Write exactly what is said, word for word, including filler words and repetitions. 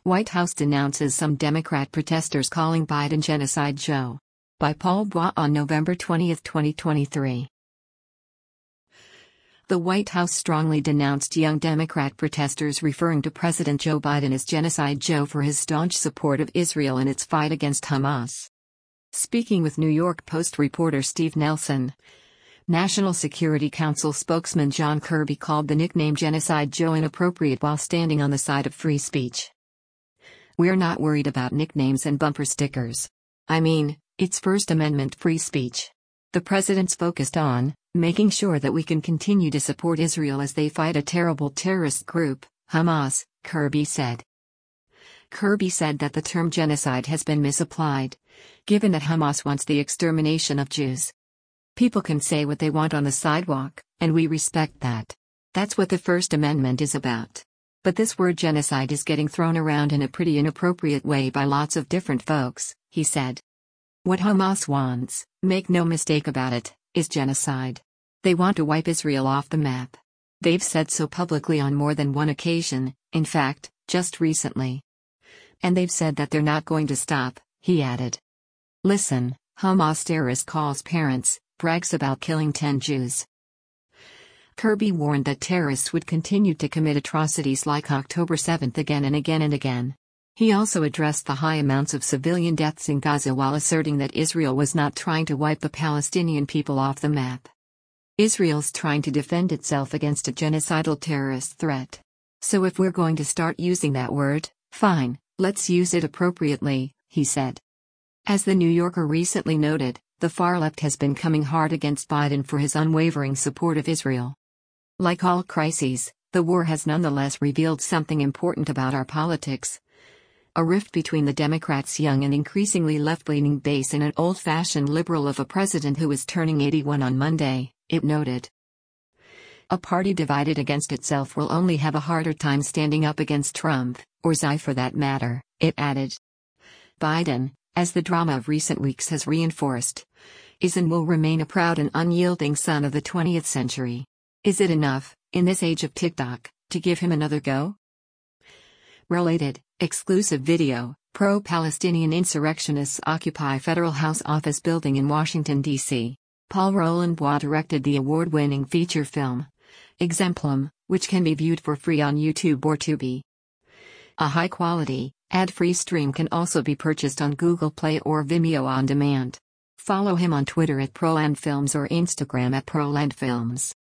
White House denounces some Democrat protesters calling Biden Genocide Joe. By Paul Bois on November twentieth, twenty twenty-three. The White House strongly denounced young Democrat protesters referring to President Joe Biden as Genocide Joe for his staunch support of Israel in its fight against Hamas. Speaking with New York Post reporter Steve Nelson, National Security Council spokesman John Kirby called the nickname Genocide Joe inappropriate while standing on the side of free speech. "We're not worried about nicknames and bumper stickers. I mean, it's First Amendment free speech. The president's focused on making sure that we can continue to support Israel as they fight a terrible terrorist group, Hamas," Kirby said. Kirby said that the term genocide has been misapplied, given that Hamas wants the extermination of Jews. "People can say what they want on the sidewalk, and we respect that. That's what the First Amendment is about. But this word genocide is getting thrown around in a pretty inappropriate way by lots of different folks," he said. "What Hamas wants, make no mistake about it, is genocide. They want to wipe Israel off the map. They've said so publicly on more than one occasion, in fact, just recently. And they've said that they're not going to stop," he added. "Listen, Hamas terrorist calls parents, brags about killing ten Jews." Kirby warned that terrorists would continue to commit atrocities like October seventh again and again and again. He also addressed the high amounts of civilian deaths in Gaza while asserting that Israel was not trying to wipe the Palestinian people off the map. Israel's trying to defend itself against a genocidal terrorist threat. "So if we're going to start using that word, fine, let's use it appropriately," he said. As the New Yorker recently noted, the far left has been coming hard against Biden for his unwavering support of Israel. "Like all crises, the war has nonetheless revealed something important about our politics. A rift between the Democrats' young and increasingly left-leaning base and an old-fashioned liberal of a president who is turning eighty-one on Monday," it noted. "A party divided against itself will only have a harder time standing up against Trump, or Xi for that matter," it added. Biden, as the drama of recent weeks has reinforced, is and will remain a proud and unyielding son of the twentieth century. Is it enough, in this age of TikTok, to give him another go? Related, exclusive video: pro-Palestinian insurrectionists occupy Federal House Office Building in Washington, D C Paul Roland Bois directed the award-winning feature film, Exemplum, which can be viewed for free on YouTube or Tubi. A high-quality, ad-free stream can also be purchased on Google Play or Vimeo on demand. Follow him on Twitter at ProlandFilms or Instagram at ProlandFilms.